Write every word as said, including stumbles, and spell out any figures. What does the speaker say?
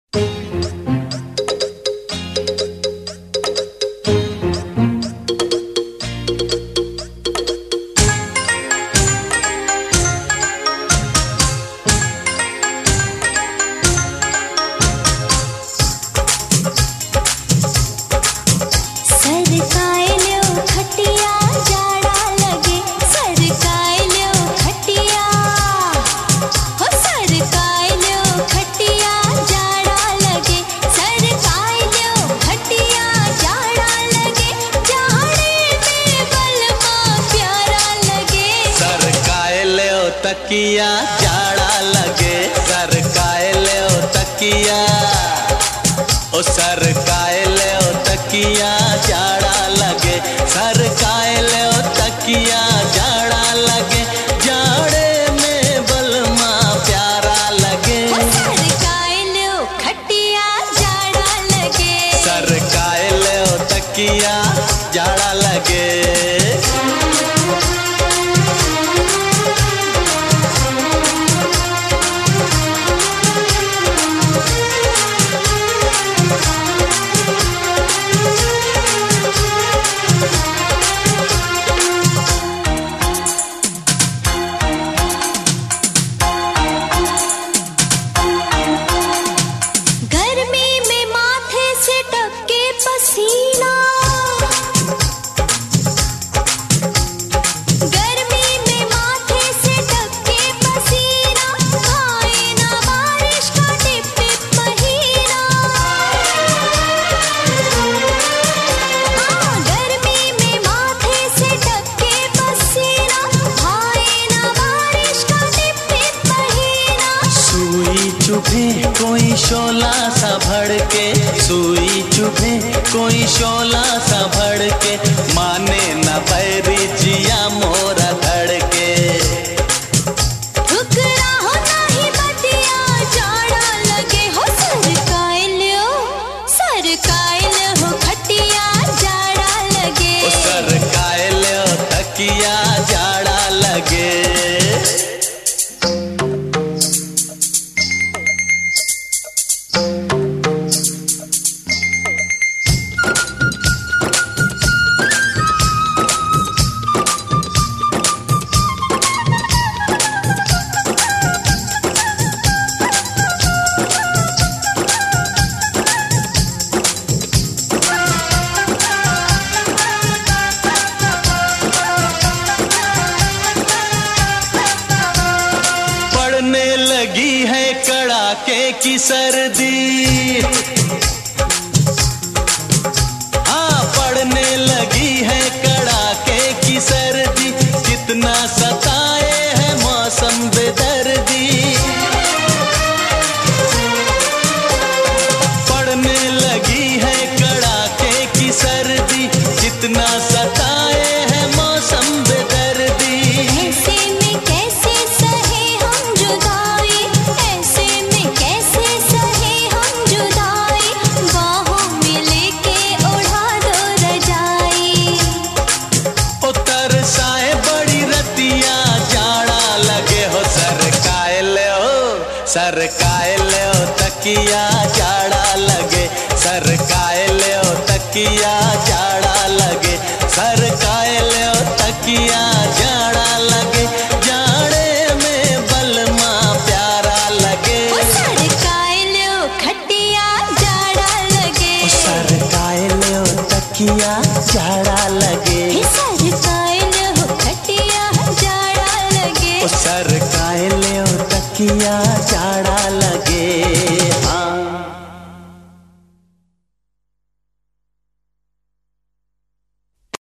तकिया जाड़ा लगे, सरकाए ले ओ तकिया, ओ सरकाए ले ओ तकिया जाड़ा लगे, सरकाए ले ओ तकिया जाड़ा लगे, जाड़े में बलमा प्यारा लगे। सरकाए ले ओ खटिया जाड़ा लगे, सरकाए ले ओ तकिया जाड़ा लगे। कोई शोला सा भड़के, सुई चुभे कोई शोला सा भड़के, माने न बैरी जिया मोरा धड़के। ठुकरा हो नहीं बतिया जाड़ा लगे, हो सरकाए ले ओ, सरकाए ले हो खटिया जाड़ा लगे, ओ सरकाए ले ओ तकिया जाड़ा लगे। लगी है कड़ाके की सर्दी, हाँ पड़ने लगी है कड़ाके की सर्दी, कितना सताए है मौसम बेदर्दी। पड़ने लगी है कड़ाके की सर्दी, कितना सताए है मौसम बेदर्दी। ऐसे में कैसे सहे हम जुदाई, ऐसे में कैसे सहे हम जुदाई, बाहों में लेके ओढ़ा दो रजाई। ओ तरसाए बड़ी रतिया जाड़ा लगे, हो सरकाए ले ओ, सरकाए ले ओ तकिया जाड़ा लगे, सरकाए ले ओ तकिया जाड़ा लगे, सरकाए ले ओ तकिया जाड़ा लगे, जाड़े में बलमा प्यारा लगे। ओ सरकाए ले ओ खटिया जाड़ा लगे, ओ सरकाए ले ओ तकिया जाड़ा लगे, सरकाए ले ओ खटिया जाड़ा लगे, ओ सरकाए ले ओ तकिया जाड़ा